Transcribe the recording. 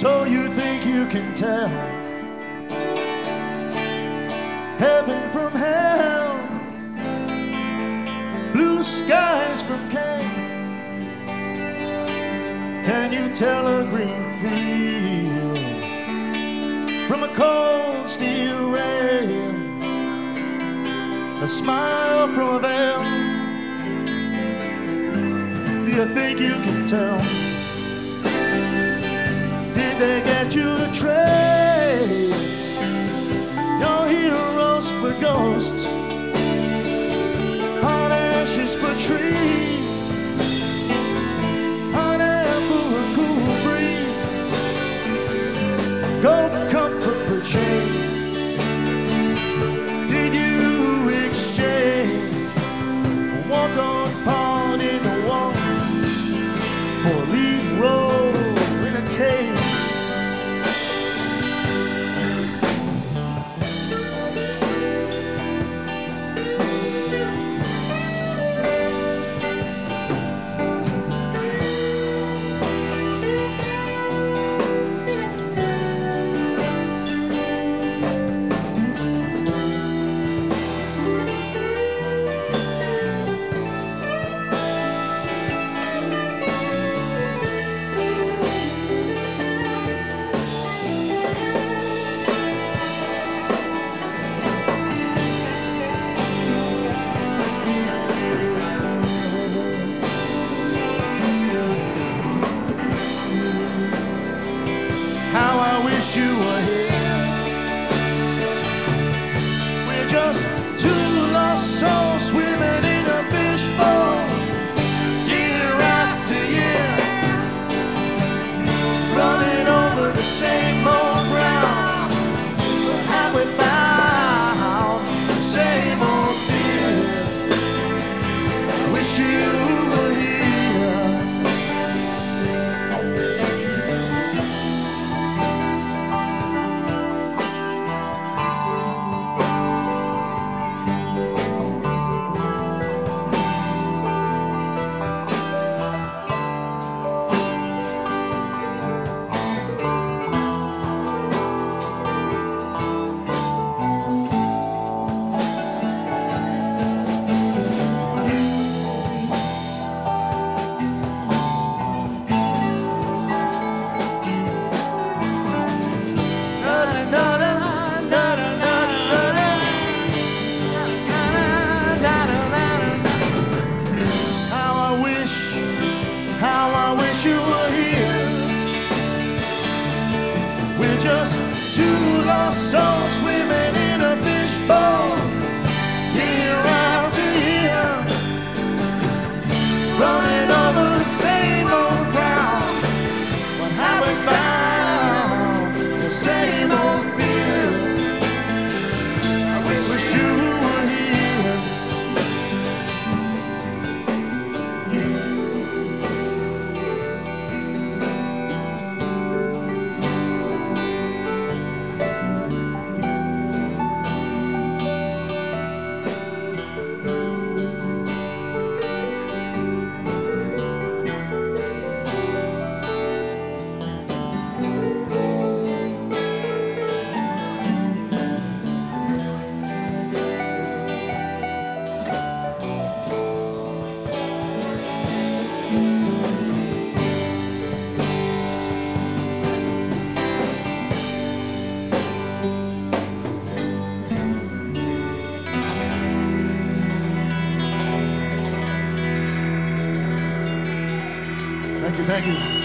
So you think you can tell heaven from hell, blue skies from Cain? Can you tell a green field from a cold steel rail, a smile from a veil? Do you think you can tell? Did they get you the trade? Your heroes for ghosts, hot ashes for trees, hot air for a cool breeze, gold comfort for change. Did you exchange a walk-on pawn in the wall for a lead role in a cage? How I wish you were here. We're just two lost souls swimming in a fishbowl, year after year, running over the same old ground. But have we found the same old fear? I wish you were here. How I wish you were here. We're just two lost souls swimming in a fishbowl, year after year, running over the same old ground. But have we found the same old fear? I wish you were here. Thank you.